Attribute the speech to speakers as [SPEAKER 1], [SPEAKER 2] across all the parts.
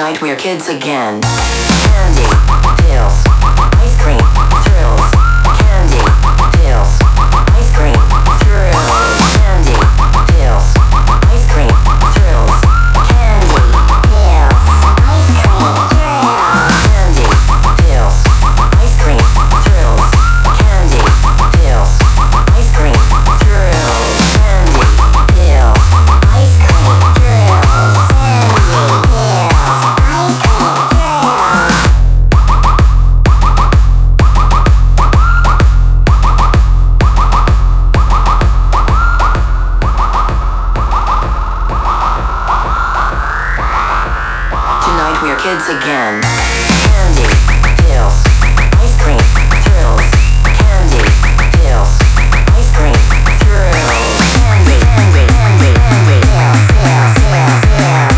[SPEAKER 1] Tonight we're kids again. Candy, pills, ice cream, thrills. Candy, pills, ice cream, thrills. Candy, pills, ice cream, thrills. Candy, pills, ice cream, thrills. Candy, pills, ice cream, thrills. Candy, pills, ice cream, thrills. Candy, pills, ice cream, thrills. Tonight we're kids again. Candy, pills, ice cream, thrills. Candy, pills, ice cream, thrills. Candy, candy, candy, candy, pills, pills, pills, pills.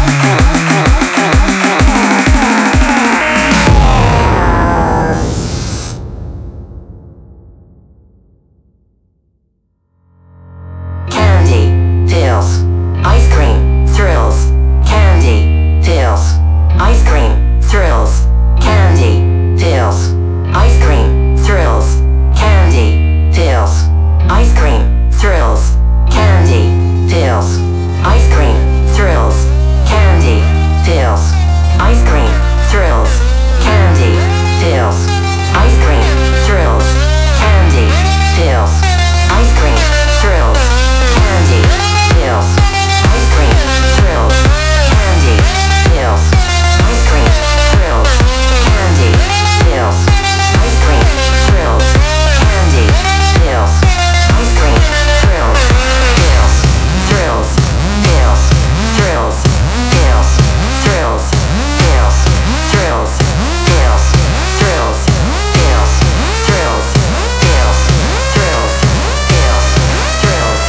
[SPEAKER 1] Candy, pills, ice cream, thrills. Candy, pills, ice cream, thrills. Candy, pills, ice cream, thrills. Candy, pills, ice cream, thrills. Candy, pills, ice cream, thrills. Candy, pills, ice cream, thrills. Candy, pills, ice cream, thrills. Candy, pills, ice cream, thrills. Candy, pills, ice cream, thrills. Candy, pills, ice cream, thrills. Candy, pills, ice cream, thrills. Candy, pills, ice cream, thrills. Pills, thrills, pills, thrills, pills, thrills, pills, thrills, pills, thrills, pills, thrills, pills, thrills, pills, thrills,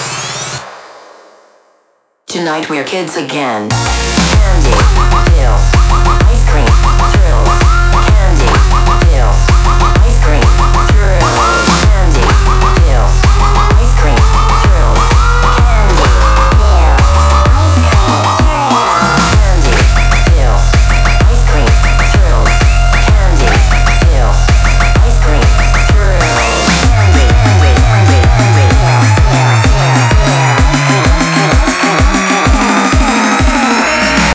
[SPEAKER 1] Tonight we're kids again. Candy, pills.